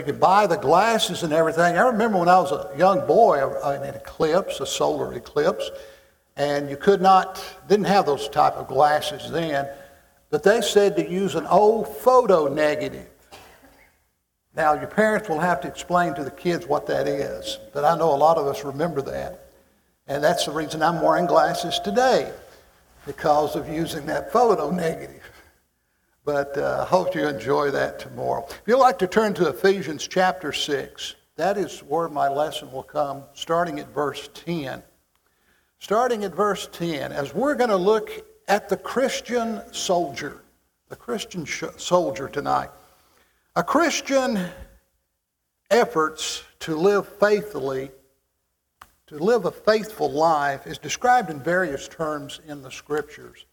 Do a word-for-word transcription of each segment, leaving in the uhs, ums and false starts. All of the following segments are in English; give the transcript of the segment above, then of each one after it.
You could buy the glasses and everything. I remember when I was a young boy, an eclipse, a solar eclipse, and you could not, didn't have those type of glasses then, but they said to use an old photo negative. Now, your parents will have to explain to the kids what that is, but I know a lot of us remember that. And that's the reason I'm wearing glasses today, because of using that photo negative. But I uh, hope you enjoy that tomorrow. If you'd like to turn to Ephesians chapter six, that is where my lesson will come, starting at verse ten. Starting at verse ten, as we're going to look at the Christian soldier, the Christian sh- soldier tonight. A Christian efforts to live faithfully, to live a faithful life, is described in various terms in the Scriptures.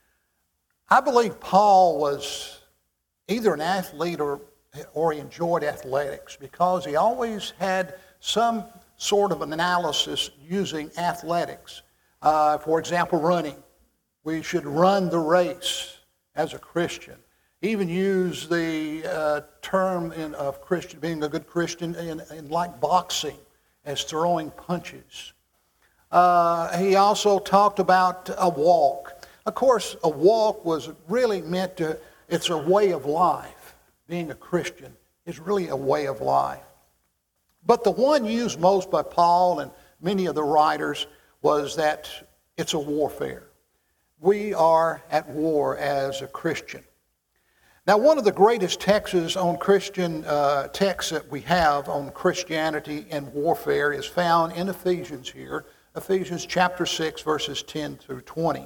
I believe Paul was either an athlete or, or he enjoyed athletics, because he always had some sort of an analysis using athletics. Uh, for example, running. We should run the race as a Christian. Even use the uh, term in, of Christian, being a good Christian in, in like boxing, as throwing punches. Uh, he also talked about a walk. Of course, a walk was really meant to, it's a way of life. Being a Christian is really a way of life. But the one used most by Paul and many of the writers was that it's a warfare. We are at war as a Christian. Now, one of the greatest texts on Christian uh, texts that we have on Christianity and warfare is found in Ephesians here, Ephesians chapter six, verses ten through twenty.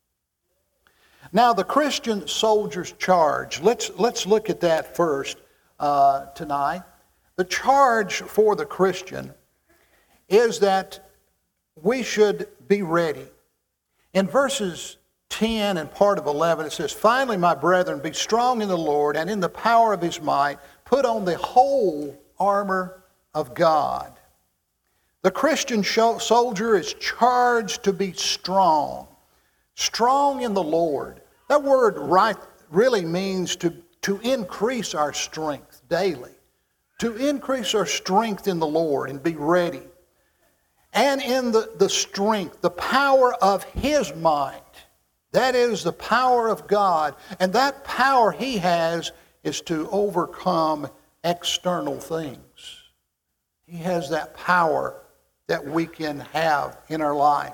Now, the Christian soldier's charge, let's, let's look at that first uh, tonight. The charge for the Christian is that we should be ready. In verses ten and part of eleven, it says, "Finally, my brethren, be strong in the Lord and in the power of his might. Put on the whole armor of God." The Christian soldier is charged to be strong. Strong in the Lord. That word right really means to, to increase our strength daily. To increase our strength in the Lord and be ready. And in the, the strength, the power of his might. That is the power of God. And that power he has is to overcome external things. He has that power that we can have in our life.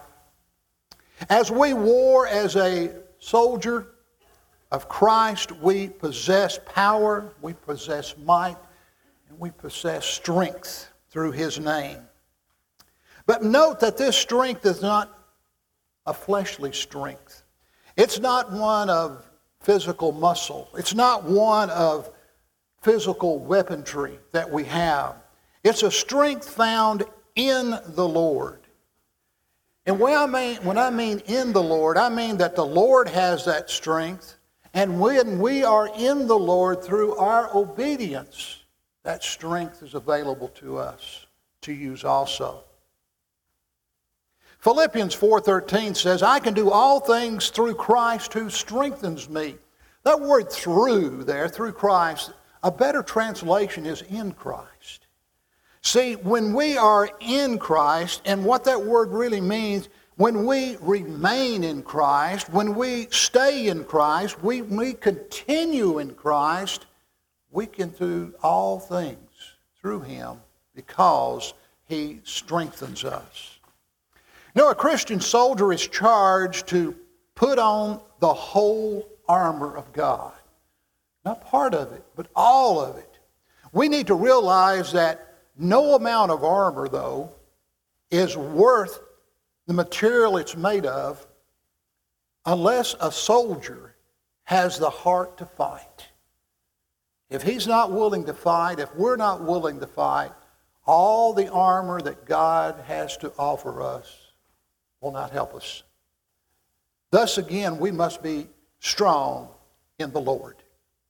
As we war as a soldier of Christ, we possess power, we possess might, and we possess strength through his name. But note that this strength is not a fleshly strength. It's not one of physical muscle. It's not one of physical weaponry that we have. It's a strength found in the Lord. And when I mean, when I mean in the Lord, I mean that the Lord has that strength. And when we are in the Lord through our obedience, that strength is available to us to use also. Philippians four thirteen says, "I can do all things through Christ who strengthens me." That word "through" there, through Christ, a better translation is in Christ. See, when we are in Christ, and what that word really means, when we remain in Christ, when we stay in Christ, we, we continue in Christ, we can do all things through him because he strengthens us. Now, a Christian soldier is charged to put on the whole armor of God. Not part of it, but all of it. We need to realize that no amount of armor, though, is worth the material it's made of unless a soldier has the heart to fight. If he's not willing to fight, if we're not willing to fight, all the armor that God has to offer us will not help us. Thus, again, we must be strong in the Lord.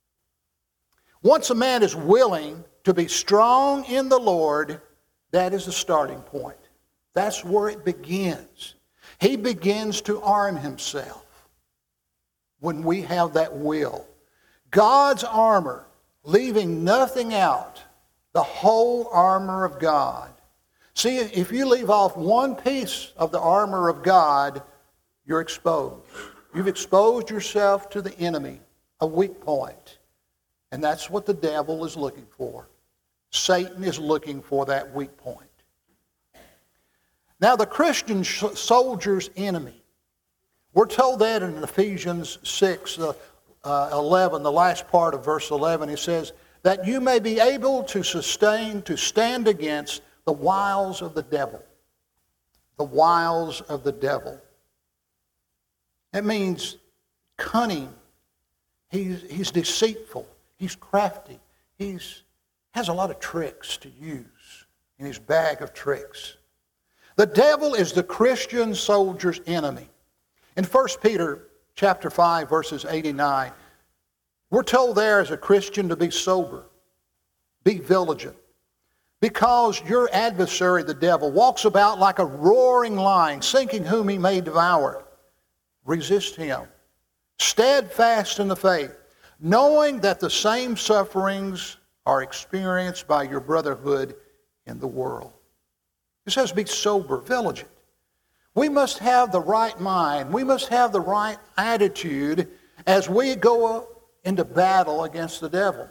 Once a man is willing to be strong in the Lord, that is the starting point. That's where it begins. He begins to arm himself when we have that will. God's armor, leaving nothing out the whole armor of God. See, if you leave off one piece of the armor of God, you're exposed. You've exposed yourself to the enemy, a weak point. And that's what the devil is looking for. Satan is looking for that weak point. Now, the Christian soldier's enemy, we're told that in Ephesians six, uh, uh, eleven, the last part of verse eleven. It says, that you may be able to sustain, to stand against the wiles of the devil. The wiles of the devil. It means cunning. He's, he's deceitful. He's crafty. He's has a lot of tricks to use in his bag of tricks. The devil is the Christian soldier's enemy. In First Peter chapter five, verses eight and nine, we're told there as a Christian to be sober, be vigilant, because your adversary, the devil, walks about like a roaring lion, seeking whom he may devour. Resist him, steadfast in the faith, knowing that the same sufferings are experienced by your brotherhood in the world. It says be sober, vigilant. We must have the right mind. We must have the right attitude as we go into battle against the devil.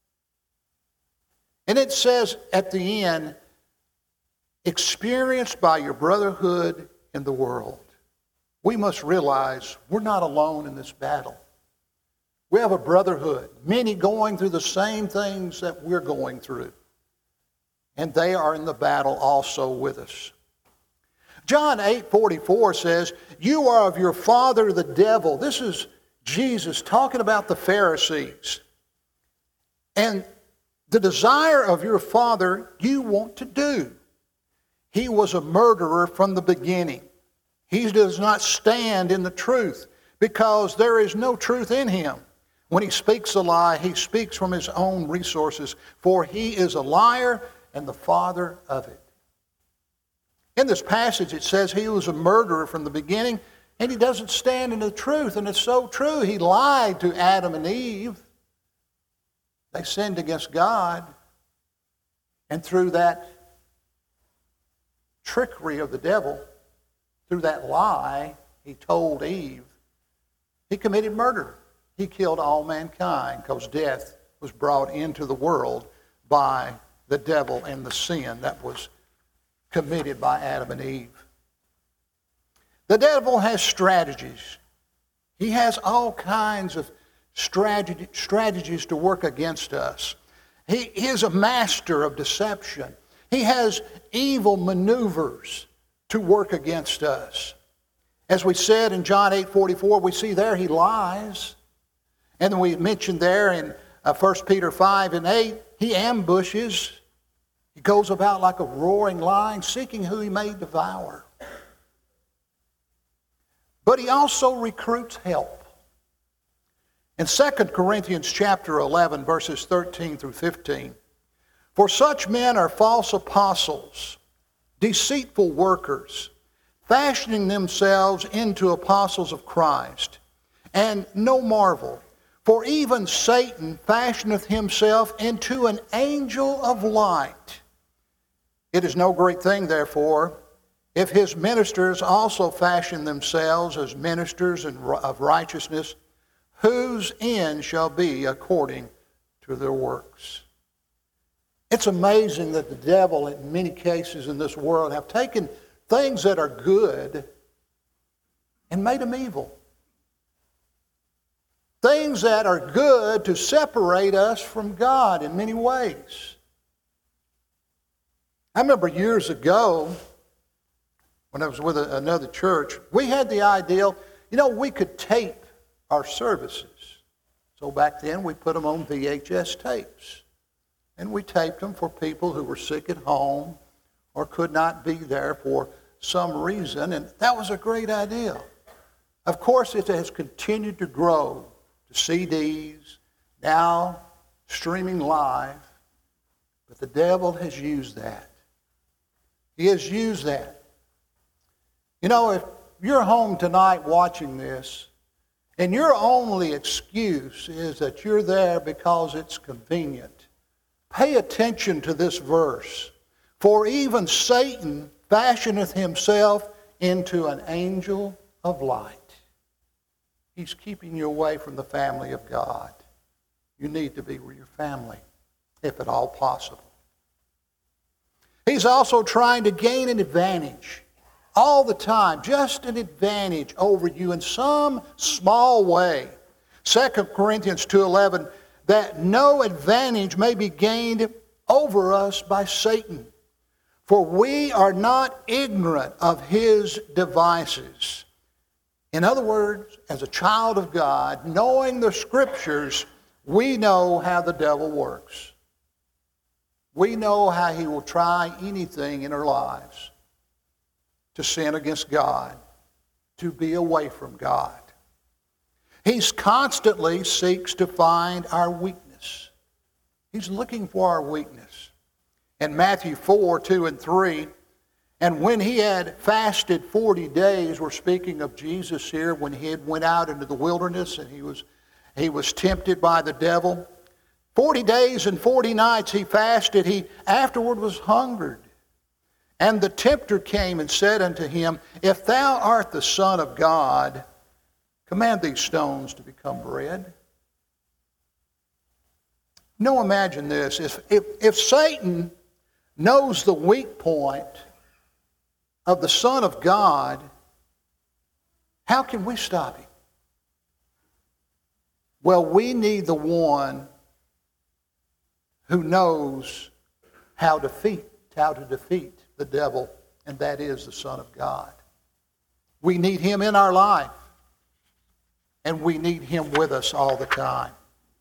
And it says at the end, experienced by your brotherhood in the world. We must realize we're not alone in this battle. We have a brotherhood, many going through the same things that we're going through. And they are in the battle also with us. John eight forty-four says, you are of your father the devil. This is Jesus talking about the Pharisees. And the desire of your father you want to do. He was a murderer from the beginning. He does not stand in the truth because there is no truth in him. When he speaks a lie, he speaks from his own resources, for he is a liar and the father of it. In this passage it says he was a murderer from the beginning, and he doesn't stand in the truth, and it's so true. He lied to Adam and Eve. They sinned against God, and through that trickery of the devil, through that lie he told Eve, he committed murder. He killed all mankind because death was brought into the world by the devil and the sin that was committed by Adam and Eve. The devil has strategies. He has all kinds of strategy, strategies to work against us. He, he is a master of deception. He has evil maneuvers to work against us. As we said in John eight forty-four, we see there he lies. And then we mentioned there in uh, First Peter five and eight, he ambushes. He goes about like a roaring lion, seeking who he may devour. But he also recruits help. In Second Corinthians chapter eleven, verses thirteen through fifteen, for such men are false apostles, deceitful workers, fashioning themselves into apostles of Christ. And no marvel, for even Satan fashioneth himself into an angel of light. It is no great thing, therefore, if his ministers also fashion themselves as ministers of righteousness, whose end shall be according to their works. It's amazing that the devil, in many cases in this world, have taken things that are good and made them evil. Things that are good to separate us from God in many ways. I remember years ago, when I was with a, another church, we had the idea, you know, we could tape our services. So back then we put them on V H S tapes. And we taped them for people who were sick at home or could not be there for some reason. And that was a great idea. Of course, it has continued to grow to C Ds, now streaming live. But the devil has used that. He has used that. You know, if you're home tonight watching this, and your only excuse is that you're there because it's convenient, Pay attention to this verse. For even Satan fashioneth himself into an angel of light. He's keeping you away from the family of God. You need to be with your family, if at all possible. He's also trying to gain an advantage all the time, just an advantage over you in some small way. Second Corinthians two eleven, that no advantage may be gained over us by Satan. For we are not ignorant of his devices. In other words, as a child of God, knowing the Scriptures, we know how the devil works. We know how he will try anything in our lives to sin against God, to be away from God. He constantly seeks to find our weakness. He's looking for our weakness. In Matthew four, two and three, and when he had fasted forty days, we're speaking of Jesus here, when he had went out into the wilderness and he was, he was tempted by the devil. Forty days and forty nights he fasted. He afterward was hungered. And the tempter came and said unto him, If thou art the Son of God, command these stones to become bread. Now imagine this. If, if, if Satan knows the weak point of the Son of God, how can we stop him? Well, we need the one who knows how to defeat, how to defeat the devil, and that is the Son of God. We need him in our life, and we need him with us all the time.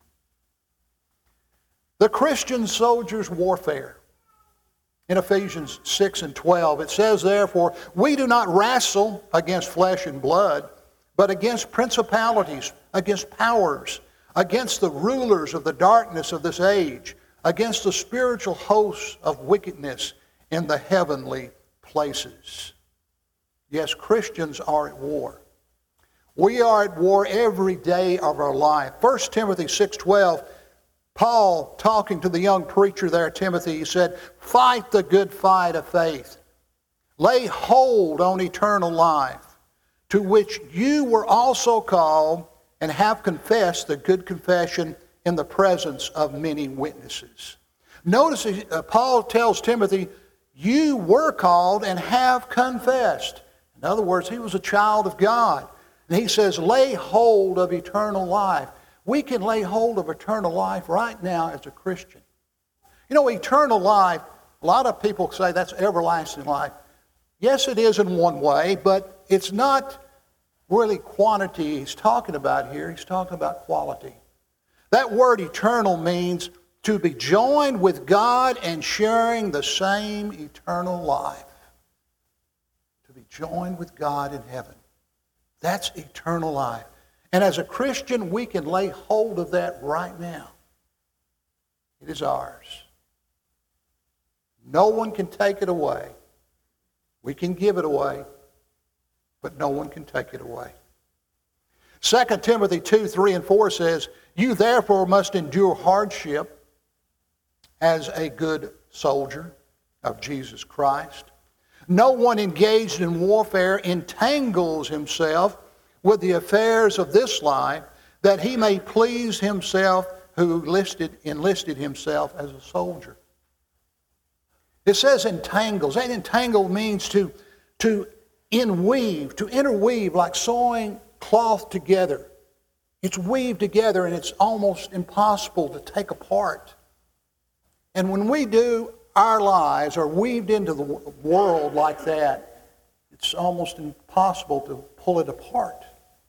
The Christian soldier's warfare. In Ephesians six and twelve, it says, Therefore, we do not wrestle against flesh and blood, but against principalities, against powers, against the rulers of the darkness of this age, against the spiritual hosts of wickedness in the heavenly places. Yes, Christians are at war. We are at war every day of our life. First Timothy six twelve, Paul, talking to the young preacher there, Timothy, he said, Fight the good fight of faith. Lay hold on eternal life, to which you were also called, and have confessed the good confession in the presence of many witnesses. Notice uh, Paul tells Timothy, you were called and have confessed. In other words, he was a child of God. And he says, lay hold of eternal life. We can lay hold of eternal life right now as a Christian. You know, eternal life, a lot of people say that's everlasting life. Yes, it is in one way, but it's not really quantity he's talking about here. He's talking about quality. That word eternal means to be joined with God and sharing the same eternal life. To be joined with God in heaven. That's eternal life. And as a Christian, we can lay hold of that right now. It is ours. No one can take it away. We can give it away, but no one can take it away. Second Timothy two, three, and four says, You therefore must endure hardship as a good soldier of Jesus Christ. No one engaged in warfare entangles himself with the affairs of this life, that he may please himself who listed, enlisted himself as a soldier. It says entangles. That entangle means to, to inweave, to interweave, like sewing cloth together. It's weaved together and it's almost impossible to take apart. And when we do, our lives are weaved into the world like that, it's almost impossible to pull it apart.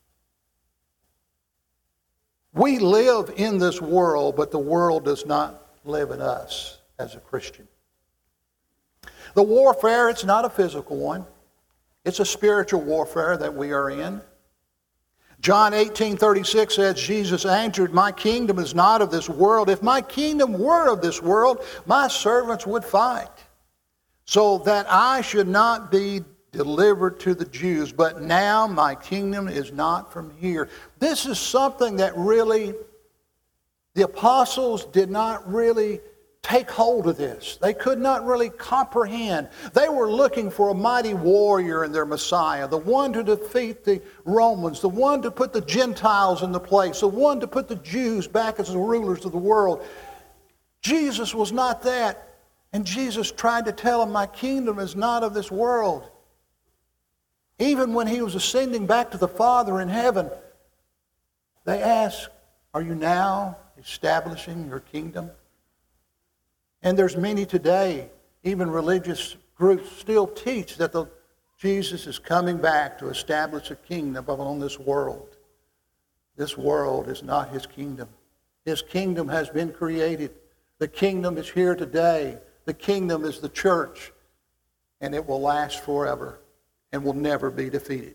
We live in this world, but the world does not live in us as a Christian. The warfare, it's not a physical one. It's a spiritual warfare that we are in. John eighteen thirty-six says, Jesus answered, My kingdom is not of this world. If my kingdom were of this world, my servants would fight, so that I should not be delivered to the Jews. But now my kingdom is not from here. This is something that really, the apostles did not really take hold of this. They could not really comprehend. They were looking for a mighty warrior in their Messiah, the one to defeat the Romans, the one to put the Gentiles in the place, the one to put the Jews back as the rulers of the world. Jesus was not that. And Jesus tried to tell them, my kingdom is not of this world. Even when he was ascending back to the Father in heaven, they asked, are you now establishing your kingdom? And there's many today, even religious groups, still teach that the, Jesus is coming back to establish a kingdom on this world. This world is not his kingdom. His kingdom has been created. The kingdom is here today. The kingdom is the church, and it will last forever and will never be defeated.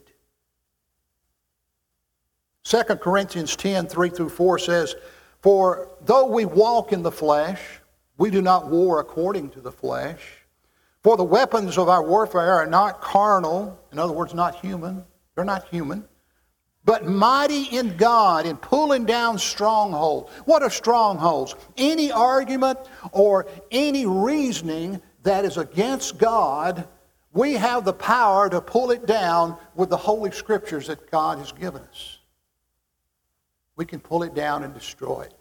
Second Corinthians ten, three through four says, for though we walk in the flesh, we do not war according to the flesh. For the weapons of our warfare are not carnal, in other words, not human. They're not human. But mighty in God in pulling down strongholds. What are strongholds? Any argument or any reasoning that is against God, we have the power to pull it down with the Holy Scriptures that God has given us. We can pull it down and destroy it.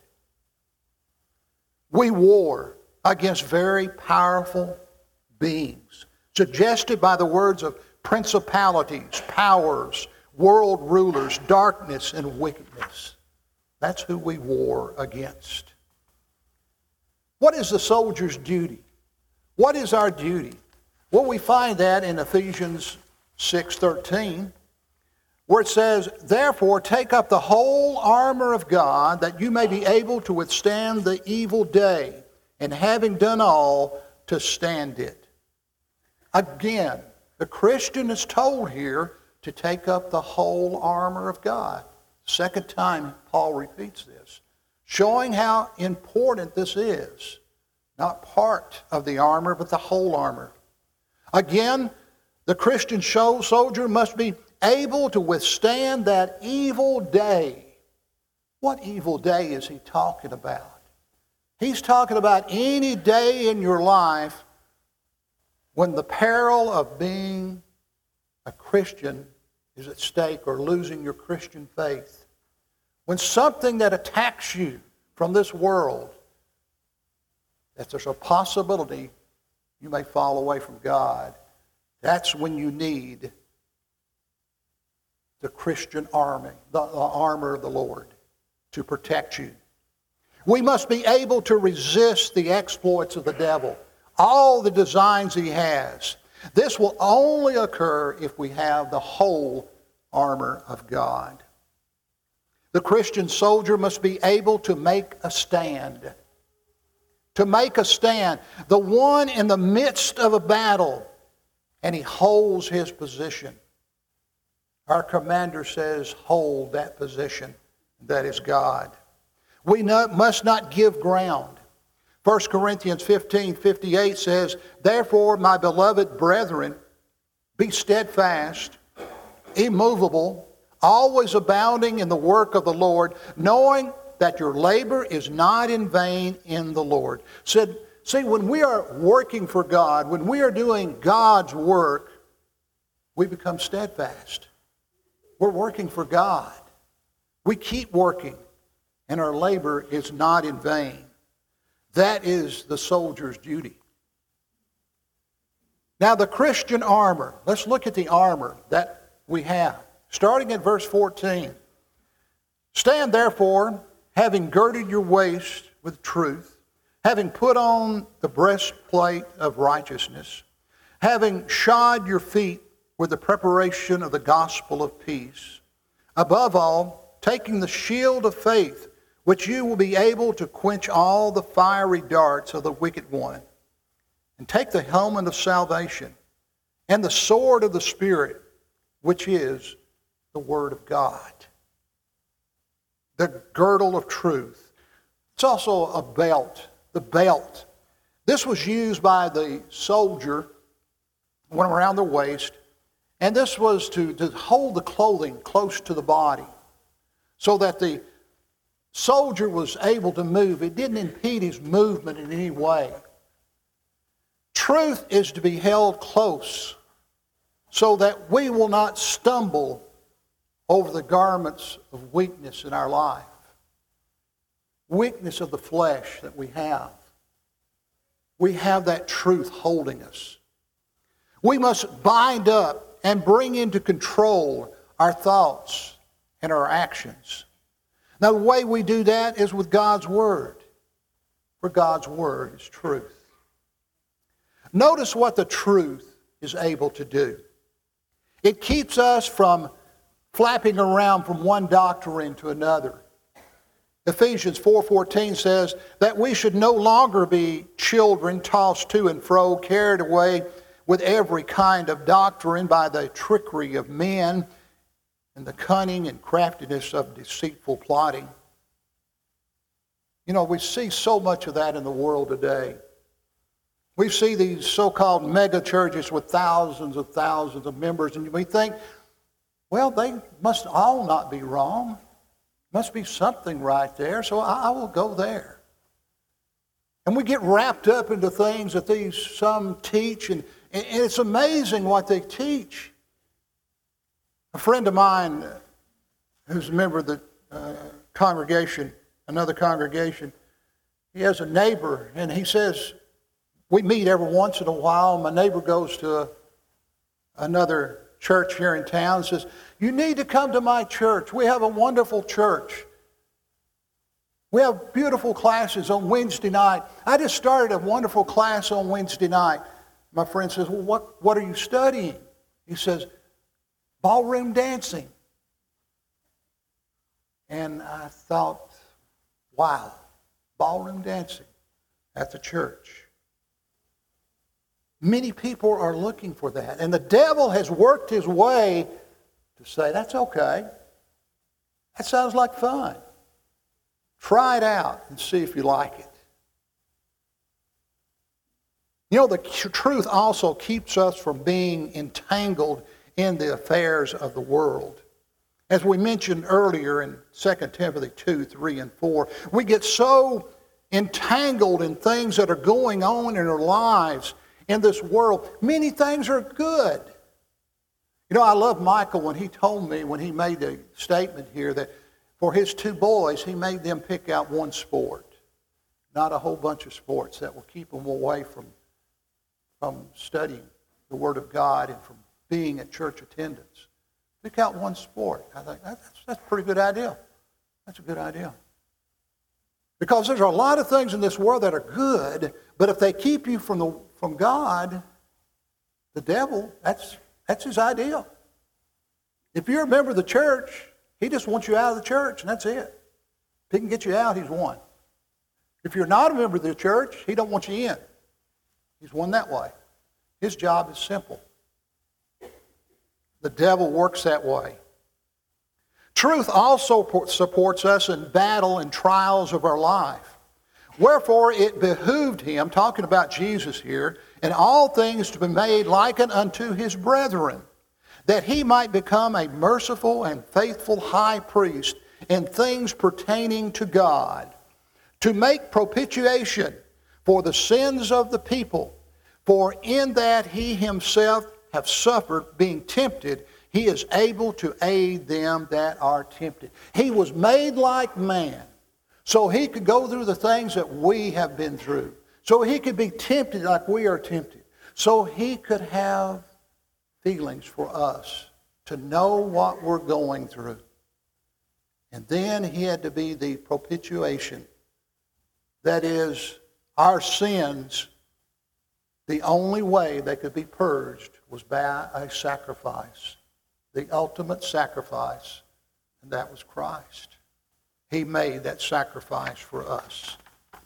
We war against very powerful beings, suggested by the words of principalities, powers, world rulers, darkness, and wickedness. That's who we war against. What is the soldier's duty? What is our duty? Well, we find that in Ephesians six thirteen, where it says, therefore take up the whole armor of God, that you may be able to withstand the evil day, and having done all, to stand it. Again, the Christian is told here to take up the whole armor of God. Second time Paul repeats this, showing how important this is. Not part of the armor, but the whole armor. Again, the Christian soldier must be able to withstand that evil day. What evil day is he talking about? He's talking about any day in your life when the peril of being a Christian is at stake or losing your Christian faith. When something that attacks you from this world, that there's a possibility you may fall away from God, that's when you need the Christian army, the, the armor of the Lord, to protect you. We must be able to resist the exploits of the devil, all the designs he has. This will only occur if we have the whole armor of God. The Christian soldier must be able to make a stand. To make a stand. The one in the midst of a battle, and he holds his position. Our commander says, hold that position. That is God. We not, must not give ground. First Corinthians fifteen fifty-eight says, therefore, my beloved brethren, be steadfast, immovable, always abounding in the work of the Lord, knowing that your labor is not in vain in the Lord. Said, see, when we are working for God, when we are doing God's work, we become steadfast. We're working for God. We keep working, and our labor is not in vain. That is the soldier's duty. Now, the Christian armor. Let's look at the armor that we have. Starting at verse fourteen. Stand therefore, having girded your waist with truth, having put on the breastplate of righteousness, having shod your feet with the preparation of the gospel of peace. Above all, taking the shield of faith, which you will be able to quench all the fiery darts of the wicked one. And take the helmet of salvation and the sword of the Spirit, which is the Word of God. The girdle of truth. It's also a belt, the belt. This was used by the soldier, went around their waist, and this was to, to hold the clothing close to the body so that the soldier was able to move. It didn't impede his movement in any way. Truth is to be held close so that we will not stumble over the garments of weakness in our life. Weakness of the flesh that we have. We have that truth holding us. We must bind up and bring into control our thoughts and our actions. Now, the way we do that is with God's Word, for God's Word is truth. Notice what the truth is able to do. It keeps us from flapping around from one doctrine to another. Ephesians four fourteen says that we should no longer be children tossed to and fro, carried away with every kind of doctrine by the trickery of men and the cunning and craftiness of deceitful plotting. You know, we see so much of that in the world today. We see these so-called mega churches with thousands of thousands of members, and we think, well, they must all not be wrong. Must be something right there, so I, I will go there. And we get wrapped up into things that these some teach, and, and it's amazing what they teach. A friend of mine who's a member of the uh, congregation, another congregation, he has a neighbor, and he says, we meet every once in a while. My neighbor goes to a, another church here in town and says, you need to come to my church. We have a wonderful church. We have beautiful classes on Wednesday night. I just started a wonderful class on Wednesday night. My friend says, well, what, what are you studying? He says, ballroom dancing. And I thought, wow, ballroom dancing at the church. Many people are looking for that. And the devil has worked his way to say, that's okay. That sounds like fun. Try it out and see if you like it. You know, the truth also keeps us from being entangled in the affairs of the world. As we mentioned earlier in Second Timothy two, three, and four, we get so entangled in things that are going on in our lives in this world. Many things are good. You know, I love Michael when he told me, when he made a statement here, that for his two boys, he made them pick out one sport, not a whole bunch of sports that will keep them away from, from studying the Word of God and from being at church attendance. Pick out one sport. I think that's, that's a pretty good idea. That's a good idea. Because there's a lot of things in this world that are good, but if they keep you from the from God, the devil, that's that's his idea. If you're a member of the church, he just wants you out of the church, and that's it. If he can get you out, he's won. If you're not a member of the church, he don't want you in. He's won that way. His job is simple. The devil works that way. Truth also supports us in battle and trials of our life. Wherefore it behooved him, talking about Jesus here, in all things to be made like unto his brethren, that he might become a merciful and faithful high priest in things pertaining to God, to make propitiation for the sins of the people. For in that he himself have suffered, being tempted, he is able to aid them that are tempted. He was made like man, so he could go through the things that we have been through. So he could be tempted like we are tempted. So he could have feelings for us to know what we're going through. And then he had to be the propitiation. That is, our sins, the only way they could be purged was by a sacrifice. The ultimate sacrifice, and that was Christ. He made that sacrifice for us.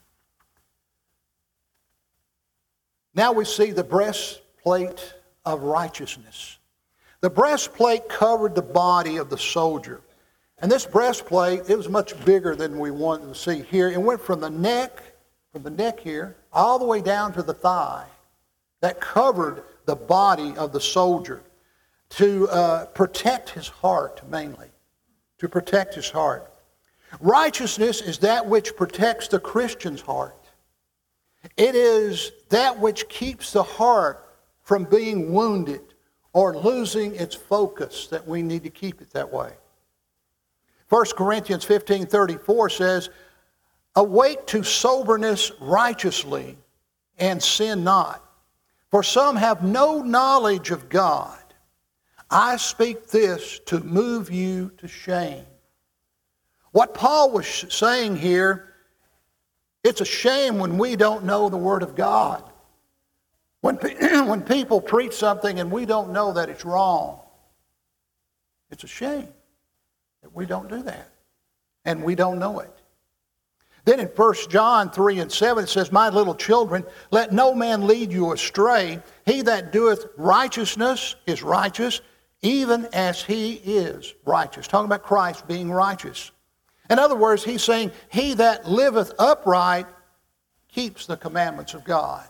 Now we see the breastplate of righteousness. The breastplate covered the body of the soldier. And this breastplate, it was much bigger than we wanted to see here. It went from the neck, from the neck here, all the way down to the thigh. That covered the body of the soldier to uh, protect his heart, mainly. To protect his heart. Righteousness is that which protects the Christian's heart. It is that which keeps the heart from being wounded or losing its focus, that we need to keep it that way. First Corinthians fifteen thirty-four says, awake to soberness righteously and sin not. For some have no knowledge of God. I speak this to move you to shame. What Paul was saying here, it's a shame when we don't know the Word of God. When, when people preach something and we don't know that it's wrong, it's a shame that we don't do that and we don't know it. Then in First John three and seven it says, my little children, let no man lead you astray. He that doeth righteousness is righteous, even as he is righteous. Talking about Christ being righteous. In other words, he's saying, he that liveth upright keeps the commandments of God.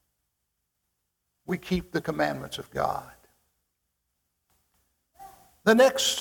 We keep the commandments of God. The next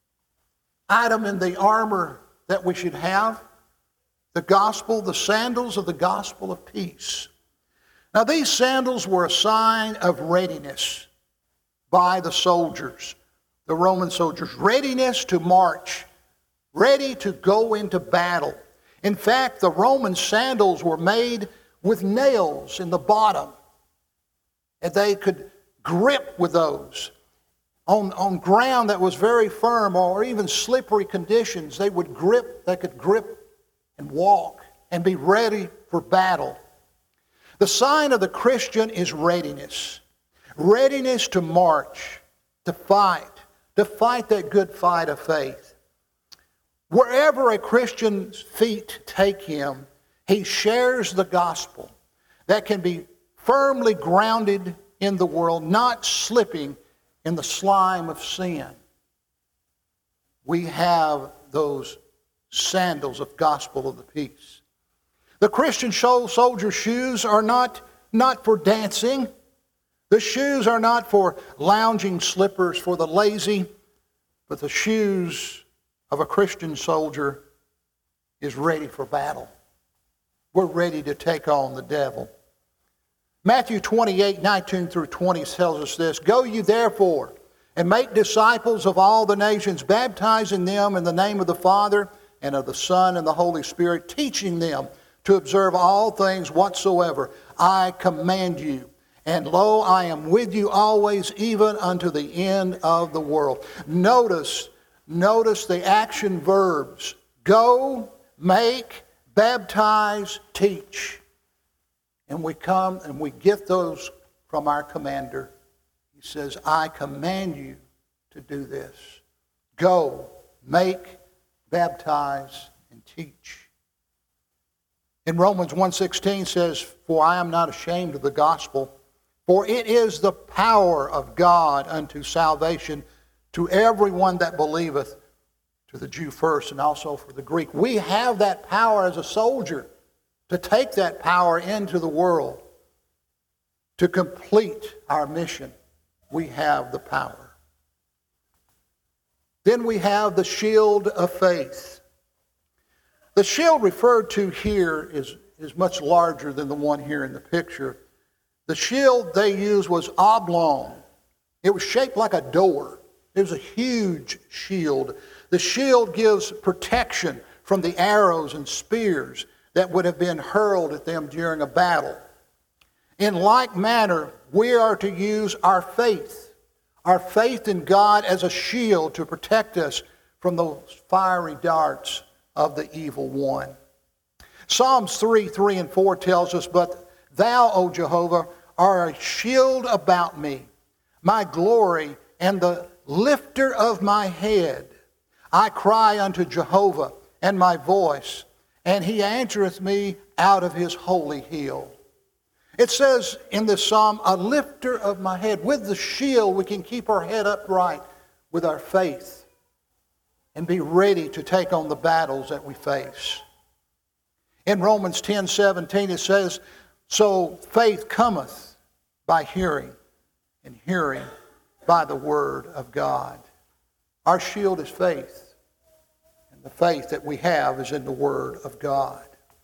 item in the armor that we should have, the gospel, the sandals of the gospel of peace. Now these sandals were a sign of readiness by the soldiers, the Roman soldiers. Readiness to march, ready to go into battle. In fact, the Roman sandals were made with nails in the bottom, and they could grip with those. On, on ground that was very firm or even slippery conditions, they would grip, they could grip and walk and be ready for battle. The sign of the Christian is readiness. Readiness to march, to fight, to fight that good fight of faith. Wherever a Christian's feet take him, he shares the gospel that can be firmly grounded in the world, not slipping in the slime of sin. We have those sandals of gospel of the peace. The Christian soldier shoes are not, not for dancing. The shoes are not for lounging slippers for the lazy, but the shoes of a Christian soldier is ready for battle. We're ready to take on the devil. Matthew twenty-eight, nineteen through twenty tells us this. Go ye therefore and make disciples of all the nations, baptizing them in the name of the Father and of the Son and the Holy Spirit, teaching them to observe all things whatsoever I command you. And lo, I am with you always, even unto the end of the world. Notice, notice the action verbs. Go, make, baptize, teach. And we come and we get those from our commander. He says, I command you to do this. Go, make, baptize, and teach. In Romans one sixteen says, for I am not ashamed of the gospel, for it is the power of God unto salvation to everyone that believeth, to the Jew first and also for the Greek. We have that power as a soldier to take that power into the world, to complete our mission. We have the power. Then we have the shield of faith. The shield referred to here is, is much larger than the one here in the picture. The shield they used was oblong. It was shaped like a door. It was a huge shield. The shield gives protection from the arrows and spears that would have been hurled at them during a battle. In like manner, we are to use our faith, our faith in God as a shield to protect us from those fiery darts of the evil one. Psalms three, three and four tells us, but thou, O Jehovah, art a shield about me, my glory and the lifter of my head. I cry unto Jehovah, and my voice, and he answereth me out of his holy hill. It says in this psalm, a lifter of my head. With the shield, we can keep our head upright with our faith and be ready to take on the battles that we face. In Romans ten seventeen, it says, so faith cometh by hearing, and hearing by the word of God. Our shield is faith. And The faith that we have is in the Word of God.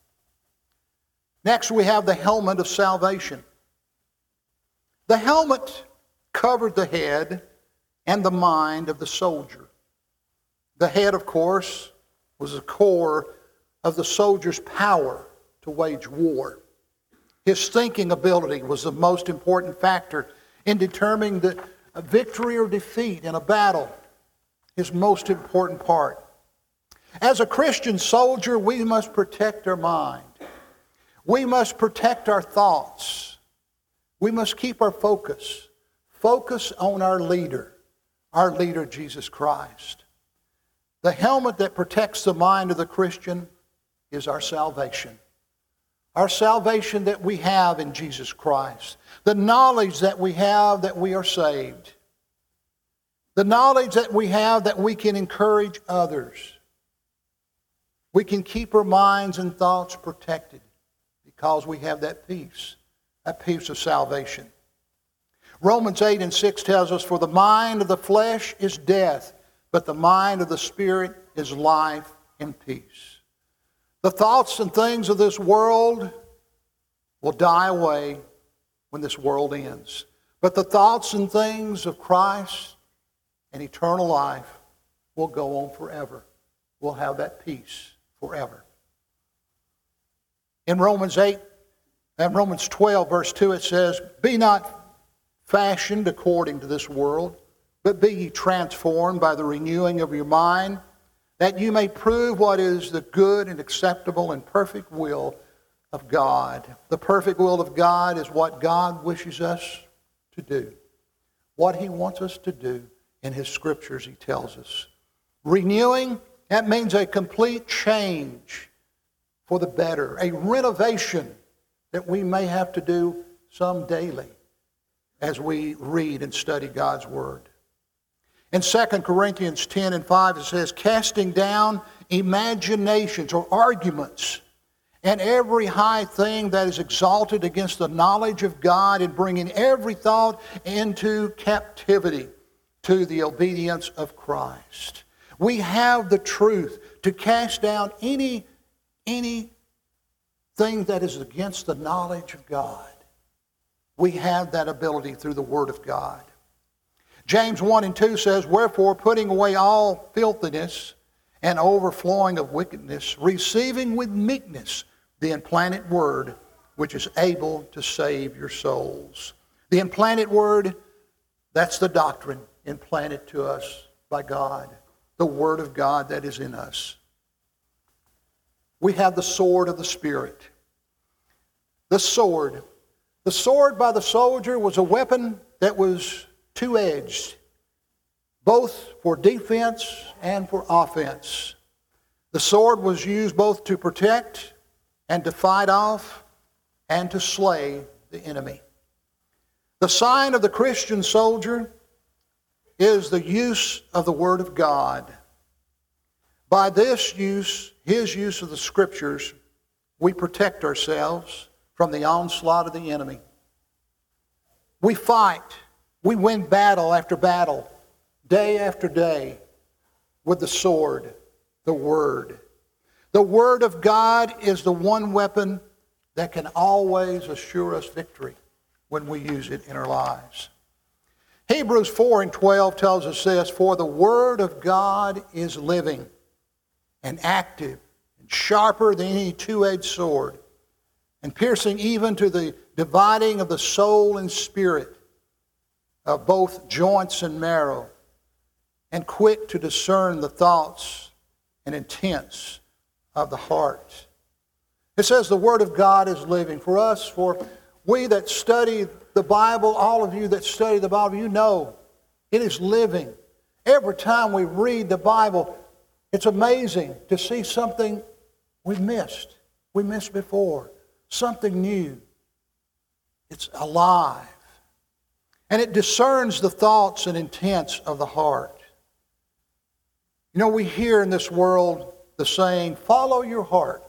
Next, we have the helmet of salvation. The helmet covered the head and the mind of the soldier. The head, of course, was the core of the soldier's power to wage war. His thinking ability was the most important factor in determining the victory or defeat in a battle, his most important part. As a Christian soldier, we must protect our mind. We must protect our thoughts. We must keep our focus. Focus on our leader, our leader, Jesus Christ. The helmet that protects the mind of the Christian is our salvation. Our salvation that we have in Jesus Christ. The knowledge that we have that we are saved. The knowledge that we have that we can encourage others. We can keep our minds and thoughts protected because we have that peace, that peace of salvation. Romans eight and six tells us, "For the mind of the flesh is death, but the mind of the Spirit is life and peace." The thoughts and things of this world will die away when this world ends. But the thoughts and things of Christ and eternal life will go on forever. We'll have that peace forever. In Romans eight and Romans twelve, verse two, it says, "Be not fashioned according to this world, but be ye transformed by the renewing of your mind, that you may prove what is the good and acceptable and perfect will of God." The perfect will of God is what God wishes us to do. What He wants us to do in His Scriptures, He tells us. Renewing, that means a complete change for the better, a renovation that we may have to do some daily as we read and study God's Word. In Second Corinthians ten and five, it says, "Casting down imaginations," or arguments, "and every high thing that is exalted against the knowledge of God, and bringing every thought into captivity to the obedience of Christ." We have the truth to cast down any, anything that is against the knowledge of God. We have that ability through the Word of God. James one and two says, "Wherefore, putting away all filthiness and overflowing of wickedness, receiving with meekness the implanted word, which is able to save your souls." The implanted word, that's the doctrine implanted to us by God. The Word of God that is in us. We have the sword of the Spirit. The sword. The sword by the soldier was a weapon that was two-edged, both for defense and for offense. The sword was used both to protect and to fight off and to slay the enemy. The sign of the Christian soldier is the use of the Word of God. By this use, His use of the Scriptures, we protect ourselves from the onslaught of the enemy. We fight. We win battle after battle, day after day, with the sword, the Word. The Word of God is the one weapon that can always assure us victory when we use it in our lives. Hebrews four and twelve tells us this, "For the Word of God is living and active and sharper than any two-edged sword, and piercing even to the dividing of the soul and spirit, of both joints and marrow, and quick to discern the thoughts and intents of the heart." It says the Word of God is living. For us, for we that study the Bible, all of you that study the Bible, you know it is living. Every time we read the Bible, it's amazing to see something we missed. We missed before. Something new. It's alive. And it discerns the thoughts and intents of the heart. You know, we hear in this world the saying, "Follow your heart."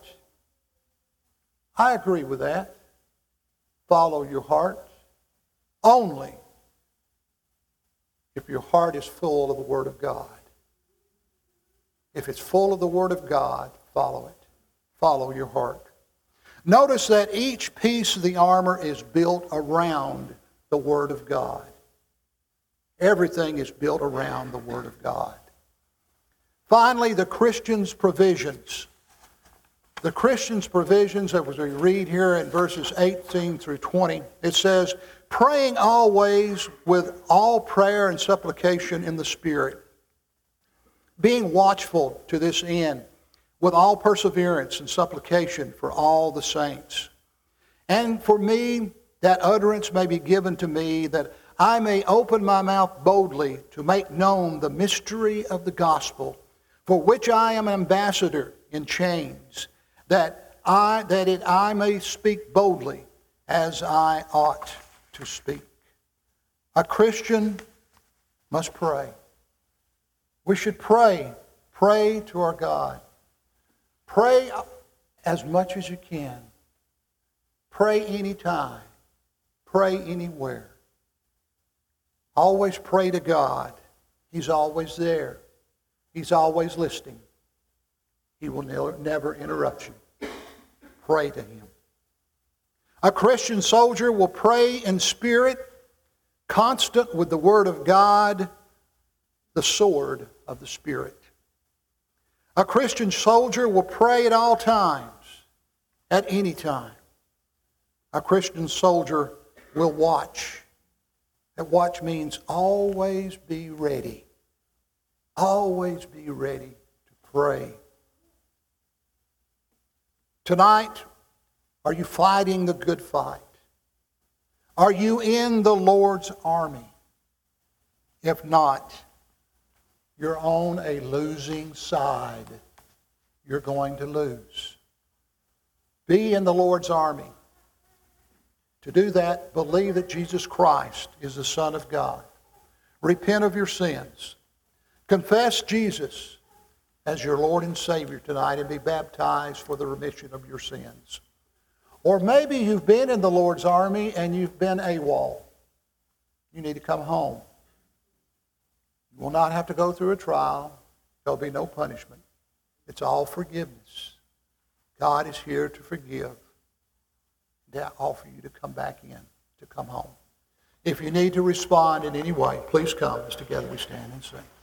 I agree with that. Follow your heart. Only if your heart is full of the Word of God. If it's full of the Word of God, follow it. Follow your heart. Notice that each piece of the armor is built around the Word of God. Everything is built around the Word of God. Finally, the Christian's provisions. The Christian's provisions, as we read here in verses eighteen through twenty, it says, praying always with all prayer and supplication in the Spirit, being watchful to this end, with all perseverance and supplication for all the saints. And for me, that utterance may be given to me, that I may open my mouth boldly to make known the mystery of the gospel, for which I am an ambassador in chains, that I that it I may speak boldly as I ought to speak. A Christian must pray. We should pray. Pray to our God. Pray as much as you can. Pray anytime. Pray anywhere. Always pray to God. He's always there. He's always listening. He will never, never interrupt you. Pray to Him. A Christian soldier will pray in spirit, constant with the Word of God, the sword of the Spirit. A Christian soldier will pray at all times, at any time. A Christian soldier will watch. That watch means always be ready. Always be ready to pray. Tonight, are you fighting the good fight? Are you in the Lord's army? If not, you're on a losing side. You're going to lose. Be in the Lord's army. To do that, believe that Jesus Christ is the Son of God. Repent of your sins. Confess Jesus as your Lord and Savior tonight and be baptized for the remission of your sins. Or maybe you've been in the Lord's army and you've been AWOL. You need to come home. You will not have to go through a trial. There'll be no punishment. It's all forgiveness. God is here to forgive. To offer you to come back in, to come home. If you need to respond in any way, please come as together we stand and sing.